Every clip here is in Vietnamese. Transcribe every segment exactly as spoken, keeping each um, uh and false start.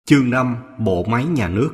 Chương năm. Bộ máy nhà nước.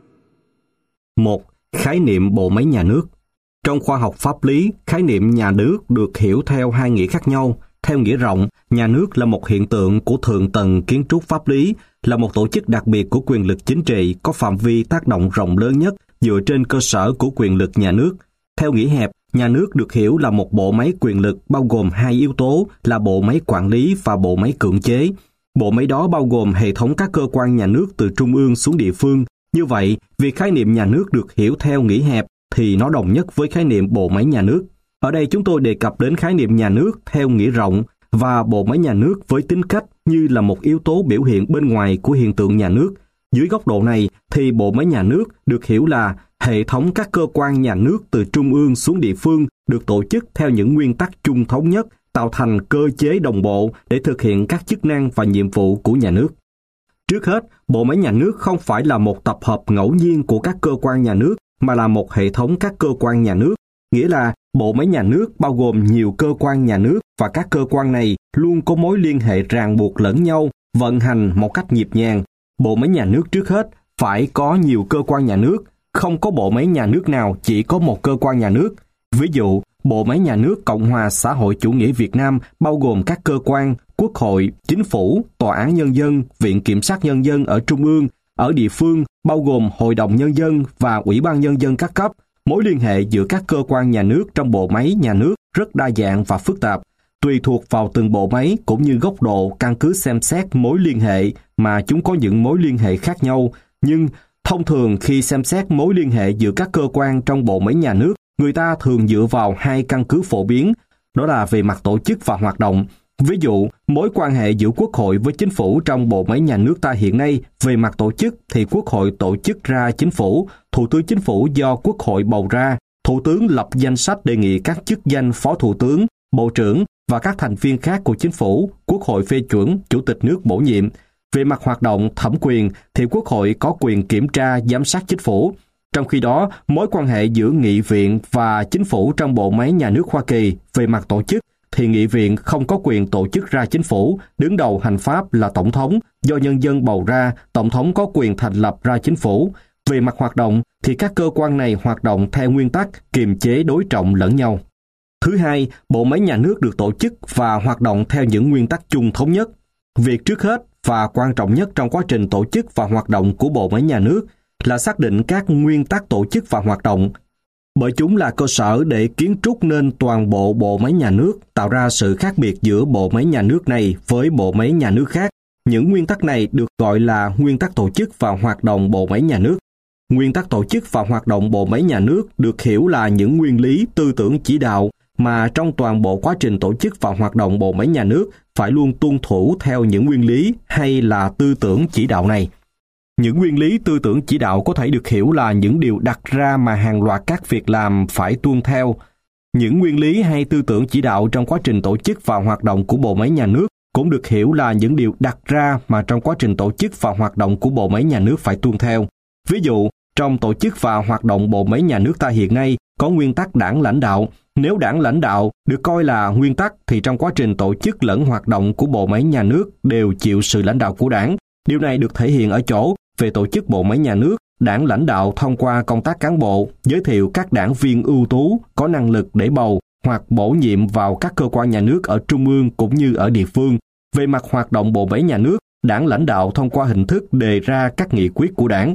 một. Khái niệm bộ máy nhà nước. Trong khoa học pháp lý, khái niệm nhà nước được hiểu theo hai nghĩa khác nhau. Theo nghĩa rộng, nhà nước là một hiện tượng của thượng tầng kiến trúc pháp lý, là một tổ chức đặc biệt của quyền lực chính trị có phạm vi tác động rộng lớn nhất dựa trên cơ sở của quyền lực nhà nước. Theo nghĩa hẹp, nhà nước được hiểu là một bộ máy quyền lực bao gồm hai yếu tố là bộ máy quản lý và bộ máy cưỡng chế. Bộ máy đó bao gồm hệ thống các cơ quan nhà nước từ trung ương xuống địa phương. Như vậy, việc khái niệm nhà nước được hiểu theo nghĩa hẹp thì nó đồng nhất với khái niệm bộ máy nhà nước. Ở đây chúng tôi đề cập đến khái niệm nhà nước theo nghĩa rộng và bộ máy nhà nước với tính cách như là một yếu tố biểu hiện bên ngoài của hiện tượng nhà nước. Dưới góc độ này thì bộ máy nhà nước được hiểu là hệ thống các cơ quan nhà nước từ trung ương xuống địa phương được tổ chức theo những nguyên tắc chung thống nhất, tạo thành cơ chế đồng bộ để thực hiện các chức năng và nhiệm vụ của nhà nước. Trước hết, bộ máy nhà nước không phải là một tập hợp ngẫu nhiên của các cơ quan nhà nước, mà là một hệ thống các cơ quan nhà nước. Nghĩa là bộ máy nhà nước bao gồm nhiều cơ quan nhà nước và các cơ quan này luôn có mối liên hệ ràng buộc lẫn nhau, vận hành một cách nhịp nhàng. Bộ máy nhà nước trước hết phải có nhiều cơ quan nhà nước, không có bộ máy nhà nước nào chỉ có một cơ quan nhà nước. Ví dụ, bộ máy nhà nước Cộng hòa xã hội chủ nghĩa Việt Nam bao gồm các cơ quan, Quốc hội, Chính phủ, Tòa án Nhân dân, Viện Kiểm sát Nhân dân ở trung ương, ở địa phương bao gồm Hội đồng Nhân dân và Ủy ban Nhân dân các cấp. Mối liên hệ giữa các cơ quan nhà nước trong bộ máy nhà nước rất đa dạng và phức tạp, tùy thuộc vào từng bộ máy cũng như góc độ căn cứ xem xét mối liên hệ mà chúng có những mối liên hệ khác nhau. Nhưng thông thường khi xem xét mối liên hệ giữa các cơ quan trong bộ máy nhà nước, người ta thường dựa vào hai căn cứ phổ biến, đó là về mặt tổ chức và hoạt động. Ví dụ, mối quan hệ giữa Quốc hội với Chính phủ trong bộ máy nhà nước ta hiện nay, về mặt tổ chức thì Quốc hội tổ chức ra Chính phủ, Thủ tướng Chính phủ do Quốc hội bầu ra, Thủ tướng lập danh sách đề nghị các chức danh Phó Thủ tướng, Bộ trưởng và các thành viên khác của Chính phủ, Quốc hội phê chuẩn, Chủ tịch nước bổ nhiệm. Về mặt hoạt động thẩm quyền thì Quốc hội có quyền kiểm tra, giám sát Chính phủ. Trong khi đó, mối quan hệ giữa Nghị viện và Chính phủ trong bộ máy nhà nước Hoa Kỳ về mặt tổ chức thì Nghị viện không có quyền tổ chức ra Chính phủ, đứng đầu hành pháp là Tổng thống, do nhân dân bầu ra, Tổng thống có quyền thành lập ra Chính phủ. Về mặt hoạt động thì các cơ quan này hoạt động theo nguyên tắc kiềm chế đối trọng lẫn nhau. Thứ hai, bộ máy nhà nước được tổ chức và hoạt động theo những nguyên tắc chung thống nhất. Việc trước hết và quan trọng nhất trong quá trình tổ chức và hoạt động của bộ máy nhà nước là xác định các nguyên tắc tổ chức và hoạt động, bởi chúng là cơ sở để kiến trúc nên toàn bộ bộ máy nhà nước, tạo ra sự khác biệt giữa bộ máy nhà nước này với bộ máy nhà nước khác. Những nguyên tắc này được gọi là nguyên tắc tổ chức và hoạt động bộ máy nhà nước. Nguyên tắc tổ chức và hoạt động bộ máy nhà nước được hiểu là những nguyên lý tư tưởng chỉ đạo mà trong toàn bộ quá trình tổ chức và hoạt động bộ máy nhà nước phải luôn tuân thủ theo những nguyên lý hay là tư tưởng chỉ đạo này. Những nguyên lý tư tưởng chỉ đạo có thể được hiểu là những điều đặt ra mà hàng loạt các việc làm phải tuân theo. Những nguyên lý hay tư tưởng chỉ đạo trong quá trình tổ chức và hoạt động của bộ máy nhà nước cũng được hiểu là những điều đặt ra mà trong quá trình tổ chức và hoạt động của bộ máy nhà nước phải tuân theo. Ví dụ, trong tổ chức và hoạt động bộ máy nhà nước ta hiện nay có nguyên tắc đảng lãnh đạo. Nếu đảng lãnh đạo được coi là nguyên tắc thì trong quá trình tổ chức lẫn hoạt động của bộ máy nhà nước đều chịu sự lãnh đạo của đảng. Điều này được thể hiện ở chỗ về tổ chức bộ máy nhà nước, đảng lãnh đạo thông qua công tác cán bộ, giới thiệu các đảng viên ưu tú, có năng lực để bầu hoặc bổ nhiệm vào các cơ quan nhà nước ở trung ương cũng như ở địa phương. Về mặt hoạt động bộ máy nhà nước, đảng lãnh đạo thông qua hình thức đề ra các nghị quyết của đảng.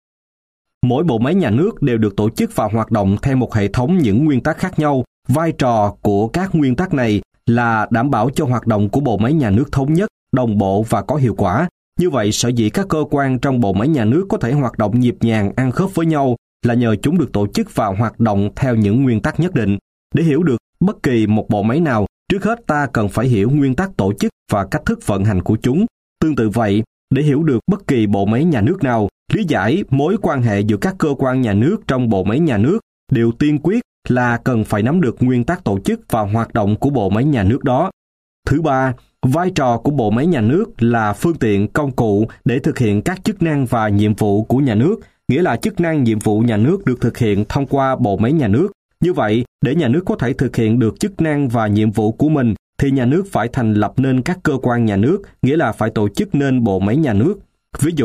Mỗi bộ máy nhà nước đều được tổ chức và hoạt động theo một hệ thống những nguyên tắc khác nhau. Vai trò của các nguyên tắc này là đảm bảo cho hoạt động của bộ máy nhà nước thống nhất, đồng bộ và có hiệu quả. Như vậy, sở dĩ các cơ quan trong bộ máy nhà nước có thể hoạt động nhịp nhàng, ăn khớp với nhau là nhờ chúng được tổ chức và hoạt động theo những nguyên tắc nhất định. Để hiểu được bất kỳ một bộ máy nào, trước hết ta cần phải hiểu nguyên tắc tổ chức và cách thức vận hành của chúng. Tương tự vậy, để hiểu được bất kỳ bộ máy nhà nước nào, lý giải mối quan hệ giữa các cơ quan nhà nước trong bộ máy nhà nước, điều tiên quyết là cần phải nắm được nguyên tắc tổ chức và hoạt động của bộ máy nhà nước đó. Thứ ba, vai trò của bộ máy nhà nước là phương tiện công cụ để thực hiện các chức năng và nhiệm vụ của nhà nước, nghĩa là chức năng nhiệm vụ nhà nước được thực hiện thông qua bộ máy nhà nước. Như vậy, để nhà nước có thể thực hiện được chức năng và nhiệm vụ của mình, thì nhà nước phải thành lập nên các cơ quan nhà nước, nghĩa là phải tổ chức nên bộ máy nhà nước. Ví dụ,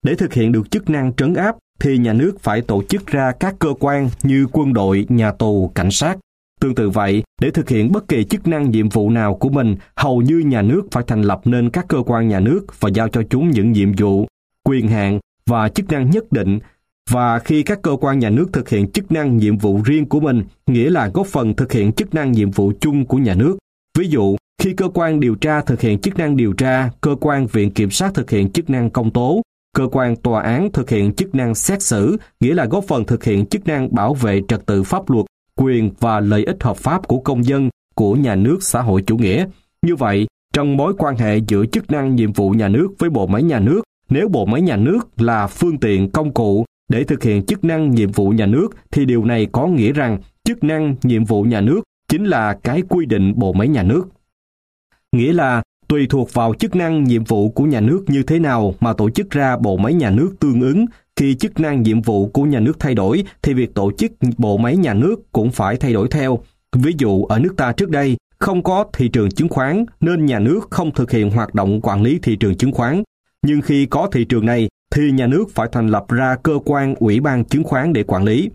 Để thực hiện được chức năng trấn áp thì nhà nước phải tổ chức ra các cơ quan như quân đội, nhà tù, cảnh sát. Tương tự vậy, để thực hiện bất kỳ chức năng nhiệm vụ nào của mình, hầu như nhà nước phải thành lập nên các cơ quan nhà nước và giao cho chúng những nhiệm vụ, quyền hạn và chức năng nhất định. Và khi các cơ quan nhà nước thực hiện chức năng nhiệm vụ riêng của mình, nghĩa là góp phần thực hiện chức năng nhiệm vụ chung của nhà nước. Ví dụ, khi cơ quan điều tra thực hiện chức năng điều tra, cơ quan viện kiểm sát thực hiện chức năng công tố, cơ quan tòa án thực hiện chức năng xét xử, nghĩa là góp phần thực hiện chức năng bảo vệ trật tự pháp luật, quyền và lợi ích hợp pháp của công dân, của nhà nước xã hội chủ nghĩa. Như vậy, trong mối quan hệ giữa chức năng nhiệm vụ nhà nước với bộ máy nhà nước, nếu bộ máy nhà nước là phương tiện công cụ để thực hiện chức năng nhiệm vụ nhà nước, thì điều này có nghĩa rằng chức năng nhiệm vụ nhà nước chính là cái quy định bộ máy nhà nước. Nghĩa là tùy thuộc vào chức năng nhiệm vụ của nhà nước như thế nào mà tổ chức ra bộ máy nhà nước tương ứng. Khi chức năng nhiệm vụ của nhà nước thay đổi thì việc tổ chức bộ máy nhà nước cũng phải thay đổi theo. Ví dụ ở nước ta trước đây không có thị trường chứng khoán nên nhà nước không thực hiện hoạt động quản lý thị trường chứng khoán. Nhưng khi có thị trường này thì nhà nước phải thành lập ra cơ quan ủy ban chứng khoán để quản lý.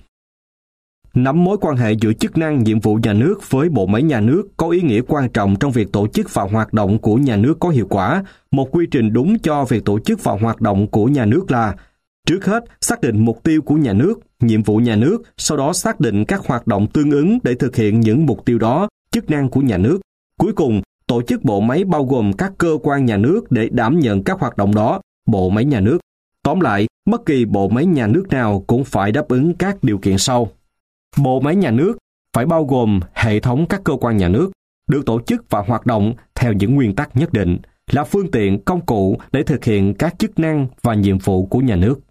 Nắm mối quan hệ giữa chức năng nhiệm vụ nhà nước với bộ máy nhà nước có ý nghĩa quan trọng trong việc tổ chức và hoạt động của nhà nước có hiệu quả. Một quy trình đúng cho việc tổ chức và hoạt động của nhà nước là: trước hết, xác định mục tiêu của nhà nước, nhiệm vụ nhà nước, sau đó xác định các hoạt động tương ứng để thực hiện những mục tiêu đó, chức năng của nhà nước. Cuối cùng, tổ chức bộ máy bao gồm các cơ quan nhà nước để đảm nhận các hoạt động đó, bộ máy nhà nước. Tóm lại, bất kỳ bộ máy nhà nước nào cũng phải đáp ứng các điều kiện sau. Bộ máy nhà nước phải bao gồm hệ thống các cơ quan nhà nước, được tổ chức và hoạt động theo những nguyên tắc nhất định, là phương tiện công cụ để thực hiện các chức năng và nhiệm vụ của nhà nước.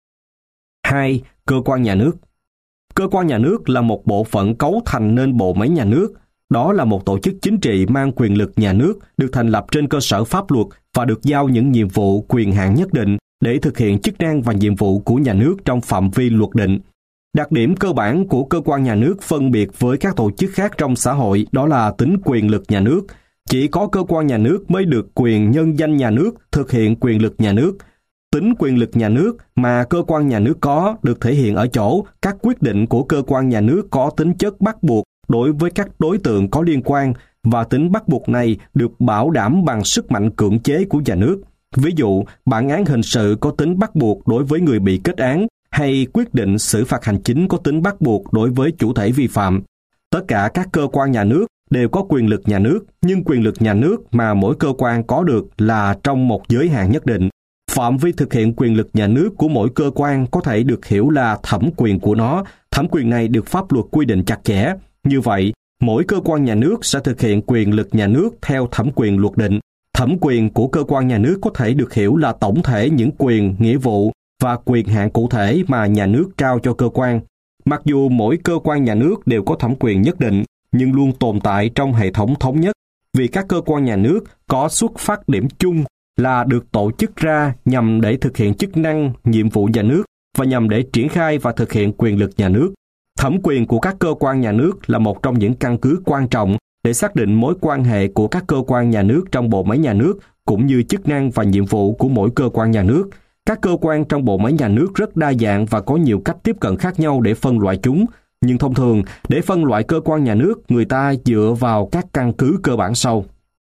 hai. Cơ quan nhà nước. Cơ quan nhà nước là một bộ phận cấu thành nên bộ máy nhà nước. Đó là một tổ chức chính trị mang quyền lực nhà nước, được thành lập trên cơ sở pháp luật và được giao những nhiệm vụ quyền hạn nhất định để thực hiện chức năng và nhiệm vụ của nhà nước trong phạm vi luật định. Đặc điểm cơ bản của cơ quan nhà nước phân biệt với các tổ chức khác trong xã hội đó là tính quyền lực nhà nước. Chỉ có cơ quan nhà nước mới được quyền nhân danh nhà nước thực hiện quyền lực nhà nước. Tính quyền lực nhà nước mà cơ quan nhà nước có được thể hiện ở chỗ các quyết định của cơ quan nhà nước có tính chất bắt buộc đối với các đối tượng có liên quan, và tính bắt buộc này được bảo đảm bằng sức mạnh cưỡng chế của nhà nước. Ví dụ, bản án hình sự có tính bắt buộc đối với người bị kết án, hay quyết định xử phạt hành chính có tính bắt buộc đối với chủ thể vi phạm. Tất cả các cơ quan nhà nước đều có quyền lực nhà nước, nhưng quyền lực nhà nước mà mỗi cơ quan có được là trong một giới hạn nhất định. Phạm vi thực hiện quyền lực nhà nước của mỗi cơ quan có thể được hiểu là thẩm quyền của nó. Thẩm quyền này được pháp luật quy định chặt chẽ. Như vậy, mỗi cơ quan nhà nước sẽ thực hiện quyền lực nhà nước theo thẩm quyền luật định. Thẩm quyền của cơ quan nhà nước có thể được hiểu là tổng thể những quyền, nghĩa vụ và quyền hạn cụ thể mà nhà nước trao cho cơ quan. Mặc dù mỗi cơ quan nhà nước đều có thẩm quyền nhất định, nhưng luôn tồn tại trong hệ thống thống nhất, vì các cơ quan nhà nước có xuất phát điểm chung là được tổ chức ra nhằm để thực hiện chức năng, nhiệm vụ nhà nước và nhằm để triển khai và thực hiện quyền lực nhà nước. Thẩm quyền của các cơ quan nhà nước là một trong những căn cứ quan trọng để xác định mối quan hệ của các cơ quan nhà nước trong bộ máy nhà nước, cũng như chức năng và nhiệm vụ của mỗi cơ quan nhà nước. Các cơ quan trong bộ máy nhà nước rất đa dạng và có nhiều cách tiếp cận khác nhau để phân loại chúng. Nhưng thông thường, để phân loại cơ quan nhà nước, người ta dựa vào các căn cứ cơ bản sau.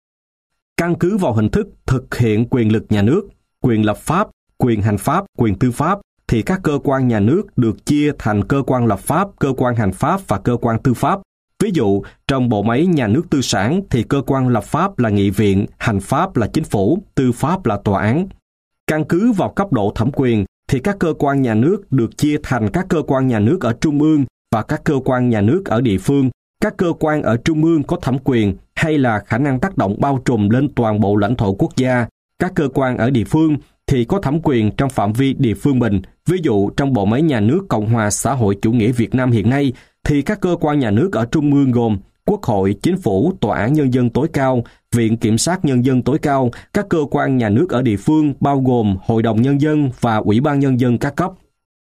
Căn cứ vào hình thức thực hiện quyền lực nhà nước, quyền lập pháp, quyền hành pháp, quyền tư pháp, thì các cơ quan nhà nước được chia thành cơ quan lập pháp, cơ quan hành pháp và cơ quan tư pháp. Ví dụ, trong bộ máy nhà nước tư sản thì cơ quan lập pháp là nghị viện, hành pháp là chính phủ, tư pháp là tòa án. Căn cứ vào cấp độ thẩm quyền thì các cơ quan nhà nước được chia thành các cơ quan nhà nước ở trung ương và các cơ quan nhà nước ở địa phương. Các cơ quan ở trung ương có thẩm quyền hay là khả năng tác động bao trùm lên toàn bộ lãnh thổ quốc gia. Các cơ quan ở địa phương thì có thẩm quyền trong phạm vi địa phương mình. Ví dụ, trong bộ máy nhà nước Cộng hòa xã hội chủ nghĩa Việt Nam hiện nay, thì các cơ quan nhà nước ở trung ương gồm Quốc hội, Chính phủ, Tòa án Nhân dân tối cao, Viện Kiểm sát Nhân dân tối cao. Các cơ quan nhà nước ở địa phương bao gồm Hội đồng Nhân dân và Ủy ban Nhân dân các cấp.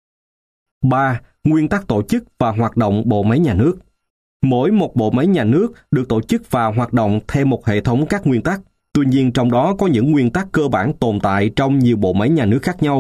ba. Nguyên tắc tổ chức và hoạt động bộ máy nhà nước. Mỗi một bộ máy nhà nước được tổ chức và hoạt động theo một hệ thống các nguyên tắc. Tuy nhiên, trong đó có những nguyên tắc cơ bản tồn tại trong nhiều bộ máy nhà nước khác nhau.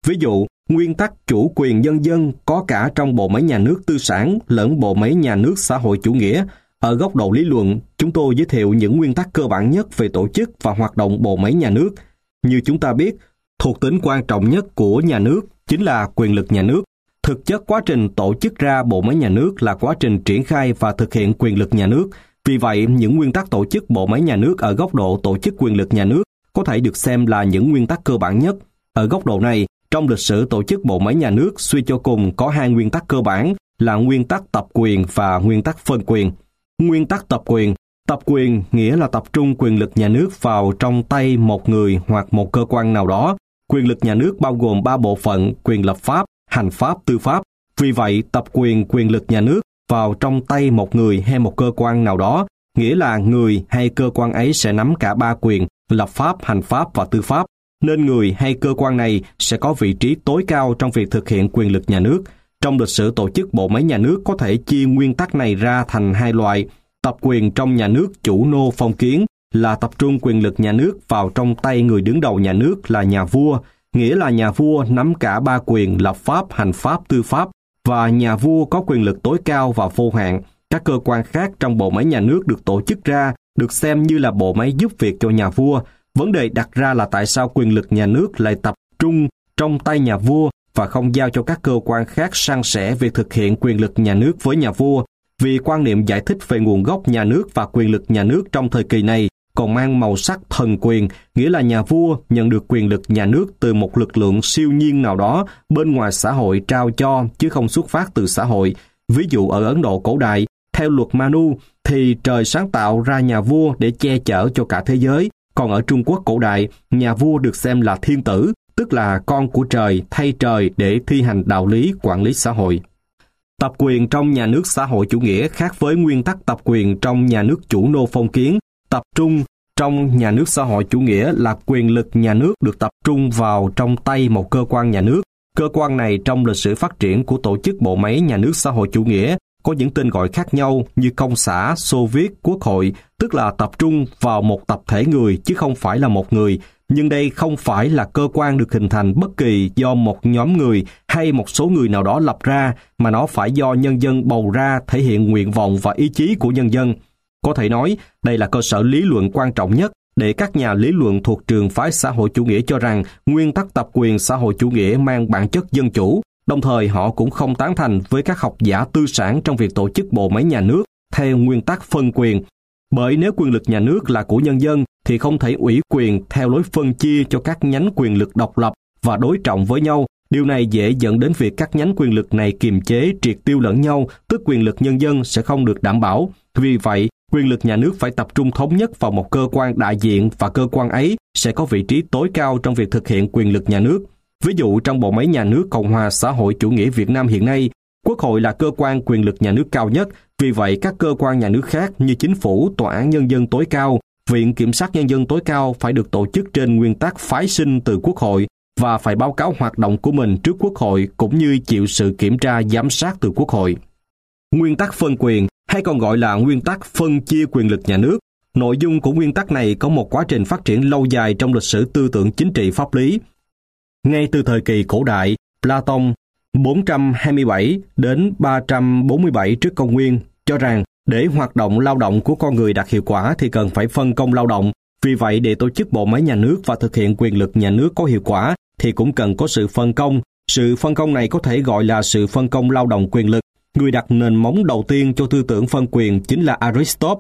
Ví dụ, nguyên tắc chủ quyền nhân dân có cả trong bộ máy nhà nước tư sản lẫn bộ máy nhà nước xã hội chủ nghĩa. Ở góc độ lý luận, chúng tôi giới thiệu những nguyên tắc cơ bản nhất về tổ chức và hoạt động bộ máy nhà nước. Như chúng ta biết, thuộc tính quan trọng nhất của nhà nước chính là quyền lực nhà nước. Thực chất quá trình tổ chức ra bộ máy nhà nước là quá trình triển khai và thực hiện quyền lực nhà nước. Vì vậy, những nguyên tắc tổ chức bộ máy nhà nước ở góc độ tổ chức quyền lực nhà nước có thể được xem là những nguyên tắc cơ bản nhất. Ở góc độ này, trong lịch sử tổ chức bộ máy nhà nước suy cho cùng có hai nguyên tắc cơ bản là nguyên tắc tập quyền và nguyên tắc phân quyền. Nguyên tắc tập quyền. Tập quyền nghĩa là tập trung quyền lực nhà nước vào trong tay một người hoặc một cơ quan nào đó. Quyền lực nhà nước bao gồm ba bộ phận: quyền lập pháp, hành pháp, tư pháp. Vì vậy, tập quyền quyền lực nhà nước vào trong tay một người hay một cơ quan nào đó, nghĩa là người hay cơ quan ấy sẽ nắm cả ba quyền, lập pháp, hành pháp và tư pháp. Nên người hay cơ quan này sẽ có vị trí tối cao trong việc thực hiện quyền lực nhà nước. Trong lịch sử tổ chức bộ máy nhà nước có thể chia nguyên tắc này ra thành hai loại. Tập quyền trong nhà nước chủ nô phong kiến là tập trung quyền lực nhà nước vào trong tay người đứng đầu nhà nước là nhà vua, nghĩa là nhà vua nắm cả ba quyền lập pháp, hành pháp, tư pháp, và nhà vua có quyền lực tối cao và vô hạn. Các cơ quan khác trong bộ máy nhà nước được tổ chức ra, được xem như là bộ máy giúp việc cho nhà vua. Vấn đề đặt ra là tại sao quyền lực nhà nước lại tập trung trong tay nhà vua và không giao cho các cơ quan khác san sẻ việc thực hiện quyền lực nhà nước với nhà vua. Vì quan niệm giải thích về nguồn gốc nhà nước và quyền lực nhà nước trong thời kỳ này còn mang màu sắc thần quyền, nghĩa là nhà vua nhận được quyền lực nhà nước từ một lực lượng siêu nhiên nào đó bên ngoài xã hội trao cho, chứ không xuất phát từ xã hội. Ví dụ ở Ấn Độ cổ đại, theo luật Manu, thì trời sáng tạo ra nhà vua để che chở cho cả thế giới. Còn ở Trung Quốc cổ đại, nhà vua được xem là thiên tử, tức là con của trời, thay trời để thi hành đạo lý, quản lý xã hội. Tập quyền trong nhà nước xã hội chủ nghĩa khác với nguyên tắc tập quyền trong nhà nước chủ nô phong kiến. Tập trung trong nhà nước xã hội chủ nghĩa là quyền lực nhà nước được tập trung vào trong tay một cơ quan nhà nước. Cơ quan này trong lịch sử phát triển của tổ chức bộ máy nhà nước xã hội chủ nghĩa có những tên gọi khác nhau như công xã, Xô Viết, quốc hội, tức là tập trung vào một tập thể người chứ không phải là một người. Nhưng đây không phải là cơ quan được hình thành bất kỳ do một nhóm người hay một số người nào đó lập ra, mà nó phải do nhân dân bầu ra, thể hiện nguyện vọng và ý chí của nhân dân. Có thể nói, đây là cơ sở lý luận quan trọng nhất để các nhà lý luận thuộc trường phái xã hội chủ nghĩa cho rằng nguyên tắc tập quyền xã hội chủ nghĩa mang bản chất dân chủ. Đồng thời họ cũng không tán thành với các học giả tư sản trong việc tổ chức bộ máy nhà nước theo nguyên tắc phân quyền. Bởi nếu quyền lực nhà nước là của nhân dân thì không thể ủy quyền theo lối phân chia cho các nhánh quyền lực độc lập và đối trọng với nhau. Điều này dễ dẫn đến việc các nhánh quyền lực này kiềm chế, triệt tiêu lẫn nhau, tức quyền lực nhân dân sẽ không được đảm bảo. Vì vậy, quyền lực nhà nước phải tập trung thống nhất vào một cơ quan đại diện và cơ quan ấy sẽ có vị trí tối cao trong việc thực hiện quyền lực nhà nước. Ví dụ trong bộ máy nhà nước Cộng hòa xã hội chủ nghĩa Việt Nam hiện nay, Quốc hội là cơ quan quyền lực nhà nước cao nhất, vì vậy các cơ quan nhà nước khác như chính phủ, tòa án nhân dân tối cao, viện kiểm sát nhân dân tối cao phải được tổ chức trên nguyên tắc phái sinh từ Quốc hội và phải báo cáo hoạt động của mình trước Quốc hội cũng như chịu sự kiểm tra giám sát từ Quốc hội. Nguyên tắc phân quyền hay còn gọi là nguyên tắc phân chia quyền lực nhà nước. Nội dung của nguyên tắc này có một quá trình phát triển lâu dài trong lịch sử tư tưởng chính trị pháp lý. Ngay từ thời kỳ cổ đại, Platon bốn trăm hai mươi bảy đến ba trăm bốn mươi bảy trước công nguyên cho rằng để hoạt động lao động của con người đạt hiệu quả thì cần phải phân công lao động. Vì vậy, để tổ chức bộ máy nhà nước và thực hiện quyền lực nhà nước có hiệu quả thì cũng cần có sự phân công. Sự phân công này có thể gọi là sự phân công lao động quyền lực. Người đặt nền móng đầu tiên cho tư tưởng phân quyền chính là Aristotle.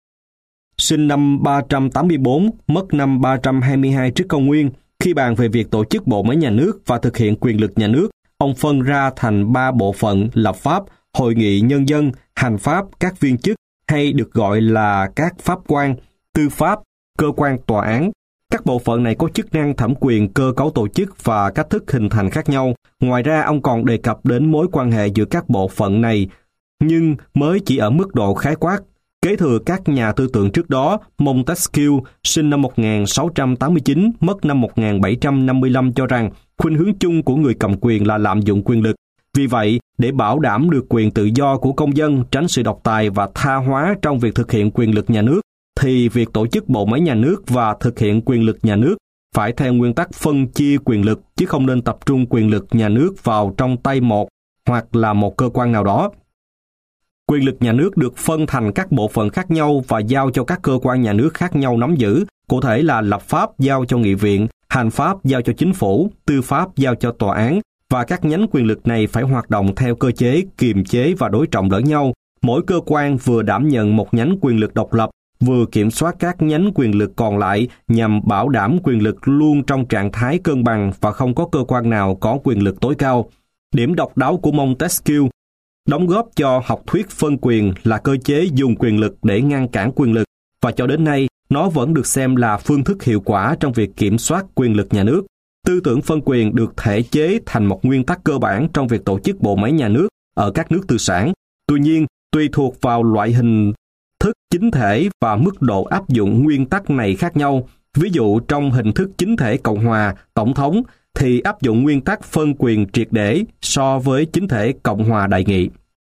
Sinh năm ba trăm tám mươi tư, mất năm ba trăm hai mươi hai trước công nguyên. Khi bàn về việc tổ chức bộ máy nhà nước và thực hiện quyền lực nhà nước, ông phân ra thành ba bộ phận: lập pháp, hội nghị nhân dân, hành pháp, các viên chức hay được gọi là các pháp quan, tư pháp, cơ quan tòa án. Các bộ phận này có chức năng thẩm quyền, cơ cấu tổ chức và cách thức hình thành khác nhau. Ngoài ra, ông còn đề cập đến mối quan hệ giữa các bộ phận này, nhưng mới chỉ ở mức độ khái quát. Kế thừa các nhà tư tưởng trước đó, Montesquieu, sinh năm một nghìn sáu trăm tám mươi chín, mất năm một nghìn bảy trăm năm mươi lăm cho rằng khuynh hướng chung của người cầm quyền là lạm dụng quyền lực. Vì vậy, để bảo đảm được quyền tự do của công dân, tránh sự độc tài và tha hóa trong việc thực hiện quyền lực nhà nước, thì việc tổ chức bộ máy nhà nước và thực hiện quyền lực nhà nước phải theo nguyên tắc phân chia quyền lực, chứ không nên tập trung quyền lực nhà nước vào trong tay một hoặc là một cơ quan nào đó. Quyền lực nhà nước được phân thành các bộ phận khác nhau và giao cho các cơ quan nhà nước khác nhau nắm giữ, cụ thể là lập pháp giao cho nghị viện, hành pháp giao cho chính phủ, tư pháp giao cho tòa án, và các nhánh quyền lực này phải hoạt động theo cơ chế kiềm chế và đối trọng lẫn nhau. Mỗi cơ quan vừa đảm nhận một nhánh quyền lực độc lập, vừa kiểm soát các nhánh quyền lực còn lại nhằm bảo đảm quyền lực luôn trong trạng thái cân bằng và không có cơ quan nào có quyền lực tối cao. Điểm độc đáo của Montesquieu đóng góp cho học thuyết phân quyền là cơ chế dùng quyền lực để ngăn cản quyền lực, và cho đến nay, nó vẫn được xem là phương thức hiệu quả trong việc kiểm soát quyền lực nhà nước. Tư tưởng phân quyền được thể chế thành một nguyên tắc cơ bản trong việc tổ chức bộ máy nhà nước ở các nước tư sản. Tuy nhiên, tùy thuộc vào loại hình thức chính thể và mức độ áp dụng nguyên tắc này khác nhau. Ví dụ trong hình thức chính thể Cộng hòa, Tổng thống thì áp dụng nguyên tắc phân quyền triệt để so với chính thể Cộng hòa đại nghị.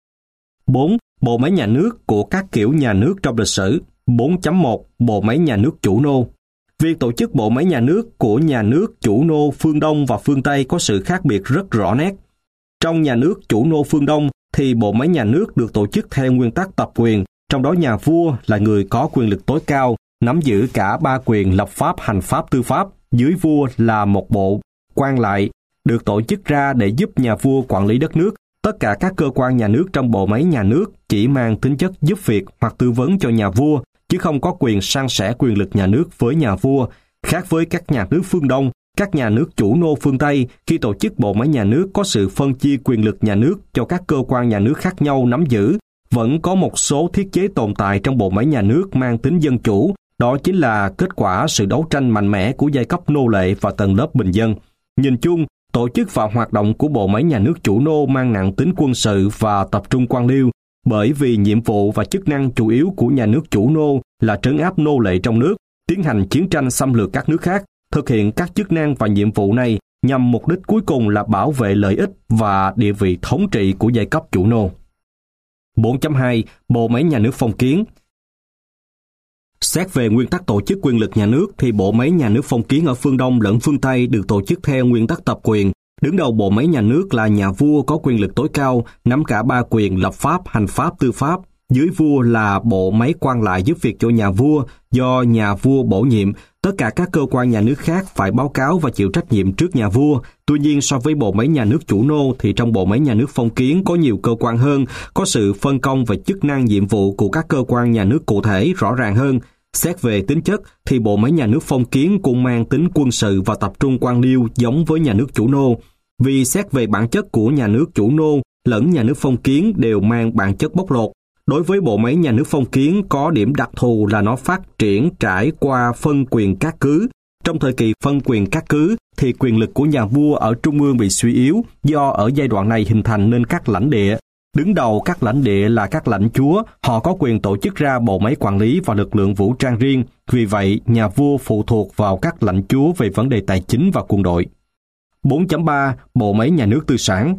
bốn. Bộ máy nhà nước của các kiểu nhà nước trong lịch sử. bốn chấm một. Bộ máy nhà nước chủ nô. Việc tổ chức bộ máy nhà nước của nhà nước chủ nô phương Đông và phương Tây có sự khác biệt rất rõ nét. Trong nhà nước chủ nô phương Đông thì bộ máy nhà nước được tổ chức theo nguyên tắc tập quyền, trong đó nhà vua là người có quyền lực tối cao, nắm giữ cả ba quyền lập pháp, hành pháp, tư pháp. Dưới vua là một bộ quan lại, được tổ chức ra để giúp nhà vua quản lý đất nước. Tất cả các cơ quan nhà nước trong bộ máy nhà nước chỉ mang tính chất giúp việc hoặc tư vấn cho nhà vua, chứ không có quyền san sẻ quyền lực nhà nước với nhà vua. Khác với các nhà nước phương Đông, các nhà nước chủ nô phương Tây, khi tổ chức bộ máy nhà nước có sự phân chia quyền lực nhà nước cho các cơ quan nhà nước khác nhau nắm giữ. Vẫn có một số thiết chế tồn tại trong bộ máy nhà nước mang tính dân chủ, đó chính là kết quả sự đấu tranh mạnh mẽ của giai cấp nô lệ và tầng lớp bình dân. Nhìn chung, tổ chức và hoạt động của bộ máy nhà nước chủ nô mang nặng tính quân sự và tập trung quan liêu, bởi vì nhiệm vụ và chức năng chủ yếu của nhà nước chủ nô là trấn áp nô lệ trong nước, tiến hành chiến tranh xâm lược các nước khác, thực hiện các chức năng và nhiệm vụ này nhằm mục đích cuối cùng là bảo vệ lợi ích và địa vị thống trị của giai cấp chủ nô. bốn chấm hai. Bộ máy nhà nước phong kiến. Xét về nguyên tắc tổ chức quyền lực nhà nước thì bộ máy nhà nước phong kiến ở phương Đông lẫn phương Tây được tổ chức theo nguyên tắc tập quyền. Đứng đầu bộ máy nhà nước là nhà vua có quyền lực tối cao, nắm cả ba quyền lập pháp, hành pháp, tư pháp. Dưới vua là bộ máy quan lại giúp việc cho nhà vua do nhà vua bổ nhiệm. Tất cả các cơ quan nhà nước khác phải báo cáo và chịu trách nhiệm trước nhà vua. Tuy nhiên so với bộ máy nhà nước chủ nô thì trong bộ máy nhà nước phong kiến có nhiều cơ quan hơn, có sự phân công về chức năng nhiệm vụ của các cơ quan nhà nước cụ thể rõ ràng hơn. Xét về tính chất thì bộ máy nhà nước phong kiến cũng mang tính quân sự và tập trung quan liêu giống với nhà nước chủ nô. Vì xét về bản chất của nhà nước chủ nô lẫn nhà nước phong kiến đều mang bản chất bóc lột. Đối với bộ máy nhà nước phong kiến có điểm đặc thù là nó phát triển trải qua phân quyền các cứ. Trong thời kỳ phân quyền các cứ thì quyền lực của nhà vua ở trung ương bị suy yếu do ở giai đoạn này hình thành nên các lãnh địa. Đứng đầu các lãnh địa là các lãnh chúa, họ có quyền tổ chức ra bộ máy quản lý và lực lượng vũ trang riêng. Vì vậy, nhà vua phụ thuộc vào các lãnh chúa về vấn đề tài chính và quân đội. bốn chấm ba. Bộ máy nhà nước tư sản.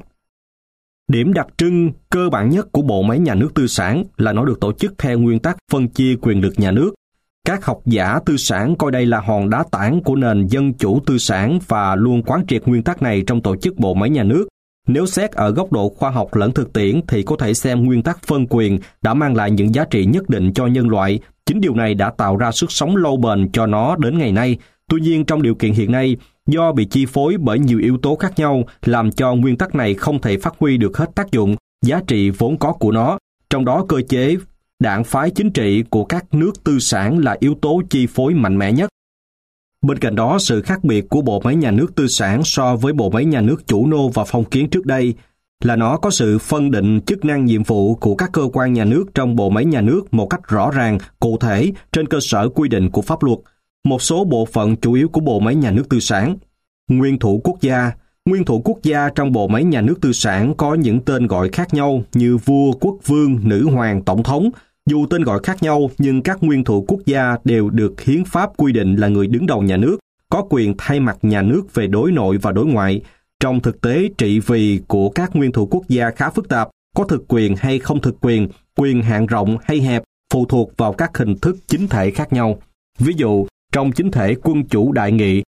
Điểm đặc trưng cơ bản nhất của bộ máy nhà nước tư sản là nó được tổ chức theo nguyên tắc phân chia quyền lực nhà nước. Các học giả tư sản coi đây là hòn đá tảng của nền dân chủ tư sản và luôn quán triệt nguyên tắc này trong tổ chức bộ máy nhà nước. Nếu xét ở góc độ khoa học lẫn thực tiễn thì có thể xem nguyên tắc phân quyền đã mang lại những giá trị nhất định cho nhân loại. Chính điều này đã tạo ra sức sống lâu bền cho nó đến ngày nay. Tuy nhiên trong điều kiện hiện nay, do bị chi phối bởi nhiều yếu tố khác nhau làm cho nguyên tắc này không thể phát huy được hết tác dụng, giá trị vốn có của nó. Trong đó cơ chế đảng phái chính trị của các nước tư sản là yếu tố chi phối mạnh mẽ nhất. Bên cạnh đó, sự khác biệt của bộ máy nhà nước tư sản so với bộ máy nhà nước chủ nô và phong kiến trước đây là nó có sự phân định chức năng nhiệm vụ của các cơ quan nhà nước trong bộ máy nhà nước một cách rõ ràng, cụ thể trên cơ sở quy định của pháp luật. Một số bộ phận chủ yếu của bộ máy nhà nước tư sản. Nguyên thủ quốc gia. Nguyên thủ quốc gia trong bộ máy nhà nước tư sản có những tên gọi khác nhau như vua, quốc vương, nữ hoàng, tổng thống. Dù tên gọi khác nhau nhưng các nguyên thủ quốc gia đều được hiến pháp quy định là người đứng đầu nhà nước, có quyền thay mặt nhà nước về đối nội và đối ngoại. Trong thực tế, trị vì của các nguyên thủ quốc gia khá phức tạp, có thực quyền hay không thực quyền, quyền hạn rộng hay hẹp, phụ thuộc vào các hình thức chính thể khác nhau. Ví dụ, trong chính thể quân chủ đại nghị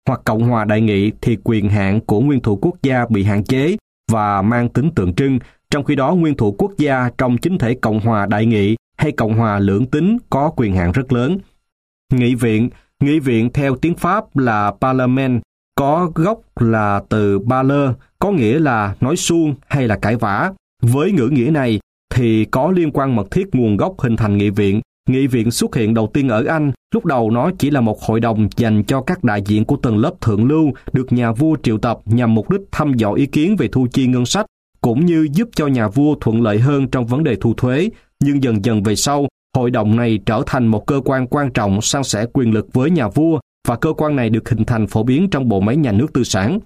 hoặc Cộng hòa đại nghị thì quyền hạn của nguyên thủ quốc gia bị hạn chế và mang tính tượng trưng, trong khi đó nguyên thủ quốc gia trong chính thể Cộng hòa đại nghị hay Cộng hòa lưỡng tính có quyền hạn rất lớn. Nghị viện, nghị viện theo tiếng Pháp là Parlement, có gốc là từ parler, có nghĩa là nói suông hay là cãi vã. Với ngữ nghĩa này thì có liên quan mật thiết nguồn gốc hình thành nghị viện. Nghị viện xuất hiện đầu tiên ở Anh, lúc đầu nó chỉ là một hội đồng dành cho các đại diện của tầng lớp thượng lưu được nhà vua triệu tập nhằm mục đích thăm dò ý kiến về thu chi ngân sách, cũng như giúp cho nhà vua thuận lợi hơn trong vấn đề thu thuế. Nhưng dần dần về sau, hội đồng này trở thành một cơ quan quan trọng san sẻ quyền lực với nhà vua, và cơ quan này được hình thành phổ biến trong bộ máy nhà nước tư sản.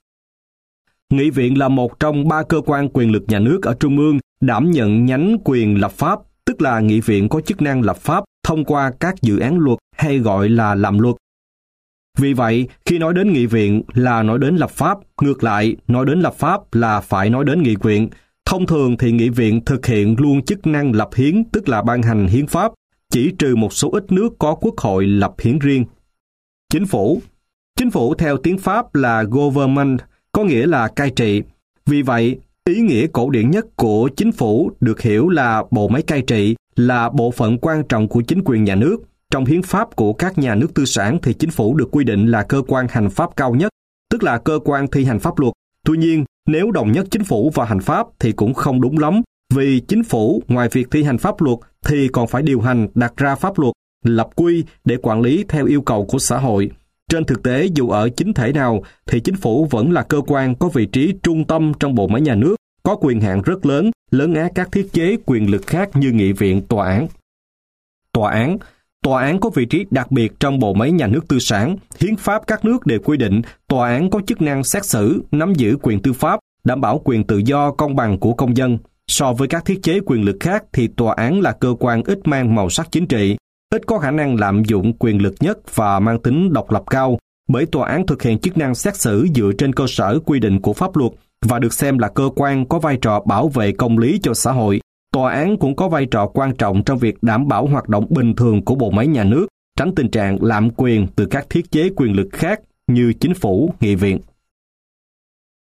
Nghị viện là một trong ba cơ quan quyền lực nhà nước ở Trung ương đảm nhận nhánh quyền lập pháp, tức là nghị viện có chức năng lập pháp thông qua các dự án luật hay gọi là làm luật. Vì vậy, khi nói đến nghị viện là nói đến lập pháp, ngược lại, nói đến lập pháp là phải nói đến nghị viện. Thông thường thì nghị viện thực hiện luôn chức năng lập hiến, tức là ban hành hiến pháp, chỉ trừ một số ít nước có quốc hội lập hiến riêng. Chính phủ. Chính phủ theo tiếng Pháp là government, có nghĩa là cai trị. Vì vậy, ý nghĩa cổ điển nhất của chính phủ được hiểu là bộ máy cai trị, là bộ phận quan trọng của chính quyền nhà nước. Trong hiến pháp của các nhà nước tư sản thì chính phủ được quy định là cơ quan hành pháp cao nhất, tức là cơ quan thi hành pháp luật. Tuy nhiên, nếu đồng nhất chính phủ và hành pháp thì cũng không đúng lắm, vì chính phủ ngoài việc thi hành pháp luật thì còn phải điều hành, đặt ra pháp luật, lập quy để quản lý theo yêu cầu của xã hội. Trên thực tế, dù ở chính thể nào thì chính phủ vẫn là cơ quan có vị trí trung tâm trong bộ máy nhà nước, có quyền hạn rất lớn, lớn át các thiết chế quyền lực khác như nghị viện, tòa án. Tòa án Tòa án có vị trí đặc biệt trong bộ máy nhà nước tư sản. Hiến pháp các nước đều quy định tòa án có chức năng xét xử, nắm giữ quyền tư pháp, đảm bảo quyền tự do công bằng của công dân. So với các thiết chế quyền lực khác thì tòa án là cơ quan ít mang màu sắc chính trị, ít có khả năng lạm dụng quyền lực nhất và mang tính độc lập cao, bởi tòa án thực hiện chức năng xét xử dựa trên cơ sở quy định của pháp luật và được xem là cơ quan có vai trò bảo vệ công lý cho xã hội. Tòa án cũng có vai trò quan trọng trong việc đảm bảo hoạt động bình thường của bộ máy nhà nước, tránh tình trạng lạm quyền từ các thiết chế quyền lực khác như chính phủ, nghị viện.